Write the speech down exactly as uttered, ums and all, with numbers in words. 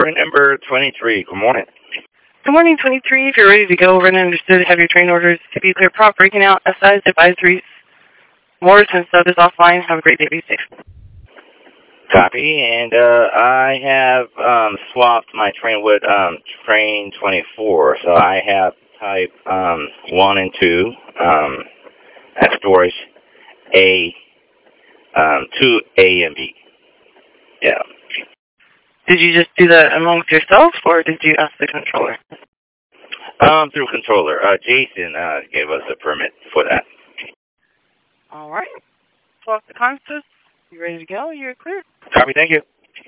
Train number twenty-three. Good morning. Good morning, twenty-three. If you're ready to go, ready and understood, have your train orders to be clear prop breaking out, S Is, advisories, Morrison sub is offline. Have a great day. Be safe. Copy. And uh, I have um, swapped my train with um, train twenty-four. So I have type um, one and two um, at storage A, um, two A and B. Yeah. Did you just do that amongst yourself, or did you ask the controller? Um, through controller. Uh, Jason uh, gave us a permit for that. All right. Swap the consoles. You ready to go? You're clear. Copy. Thank you.